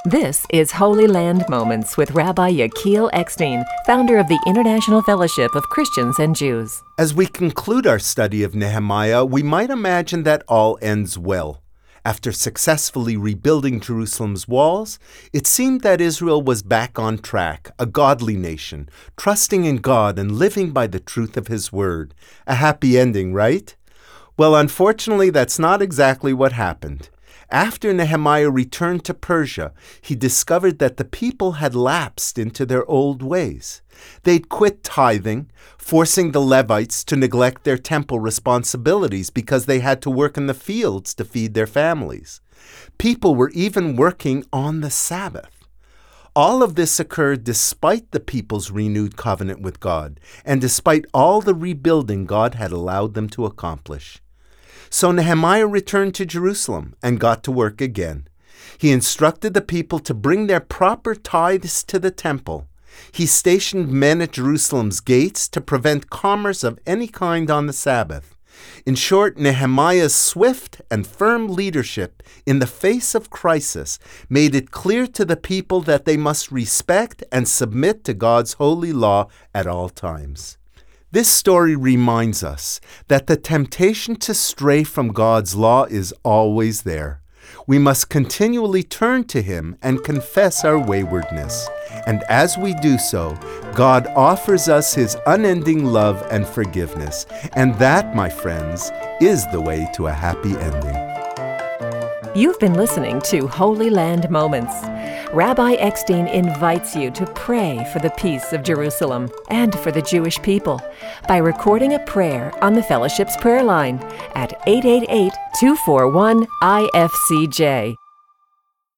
This is Holy Land Moments with Rabbi Yechiel Eckstein, founder of the International Fellowship of Christians and Jews. As we conclude our study of Nehemiah, we might imagine that all ends well. After successfully rebuilding Jerusalem's walls, it seemed that Israel was back on track, a godly nation, trusting in God and living by the truth of His Word. A happy ending, right? Well, unfortunately, that's not exactly what happened. After Nehemiah returned to Persia, he discovered that the people had lapsed into their old ways. They'd quit tithing, forcing the Levites to neglect their temple responsibilities because they had to work in the fields to feed their families. People were even working on the Sabbath. All of this occurred despite the people's renewed covenant with God, and despite all the rebuilding God had allowed them to accomplish. So Nehemiah returned to Jerusalem and got to work again. He instructed the people to bring their proper tithes to the temple. He stationed men at Jerusalem's gates to prevent commerce of any kind on the Sabbath. In short, Nehemiah's swift and firm leadership in the face of crisis made it clear to the people that they must respect and submit to God's holy law at all times. This story reminds us that the temptation to stray from God's law is always there. We must continually turn to Him and confess our waywardness. And as we do so, God offers us His unending love and forgiveness. And that, my friends, is the way to a happy ending. You've been listening to Holy Land Moments. Rabbi Eckstein invites you to pray for the peace of Jerusalem and for the Jewish people by recording a prayer on the Fellowship's prayer line at 888-241-IFCJ.